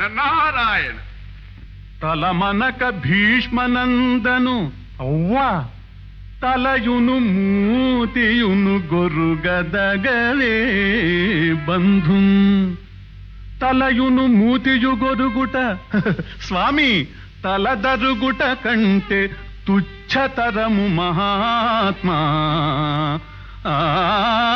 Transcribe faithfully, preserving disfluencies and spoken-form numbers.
నారాయణ. తలమనక భీష్మనందను అవ్వా తలయును మూతియును గొరుగదగలే బంధు తలయును మూతియు గొరుగుట స్వామి తలదరుగుట కంటే తుచ్చతరము మహాత్మా. ఆ